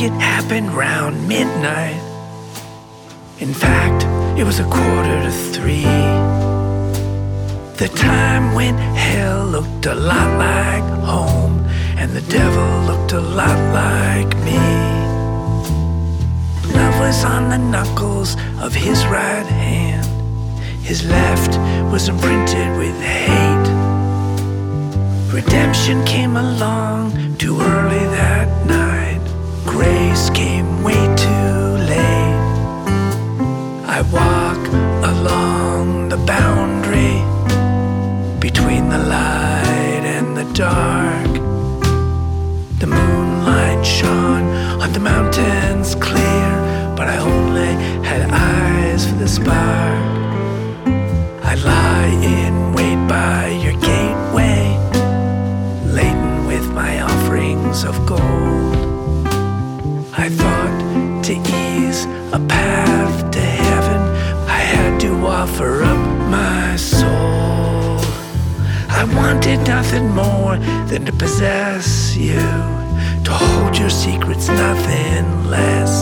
it happened round midnight. In fact, it was 2:45. The time when hell looked a lot like home and the devil looked a lot like me. Love was on the knuckles of his right hand. His left was imprinted with hate. Redemption came along too early that night. Grace came way too late. I walk along the boundary between the light and the dark. The moonlight shone on the mountains clear, but I only had eyes for the spark. I lie in wait by your gateway, laden with my offerings of gold. I thought to ease a path to heaven, I had to offer up my soul. I wanted nothing more than to possess you, to hold your secrets, nothing less.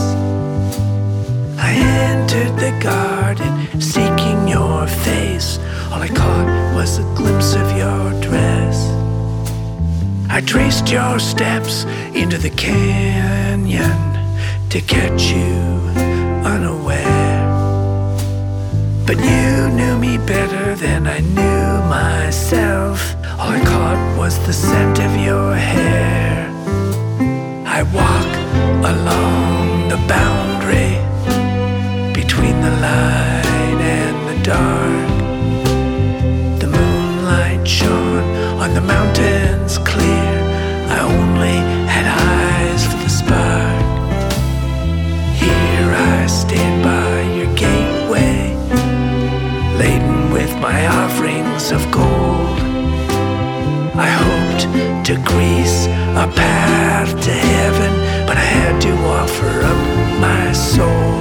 I entered the garden seeking your face. All I caught was a glimpse of your dress. I traced your steps into the canyon to catch you unaware. But you knew me better than I knew myself. All I caught was the scent of your hair. I walk along the boundary between the light and the dark. The moonlight shone on the mountains clear. I only had eyes for the spark. Here I stand by your gateway, laden with my offerings of gold. I hoped to grease a path to heaven, but I had to offer up my soul.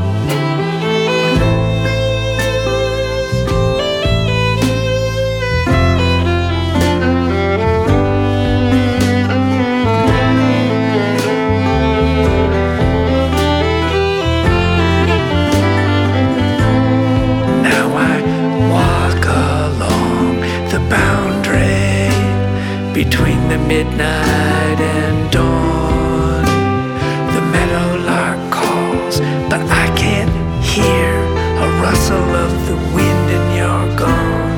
Between the midnight and dawn, the meadowlark calls, but I can't hear a rustle of the wind and you're gone.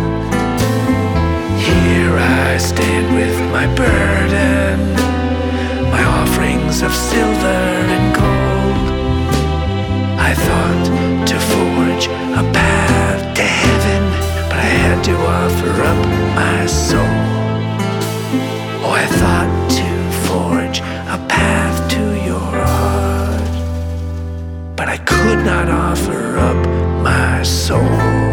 Here I stand with my burden, my offerings of silver and gold. I thought to forge a path to heaven, but I had to offer up my soul. Oh, I thought to forge a path to your heart, but I could not offer up my soul.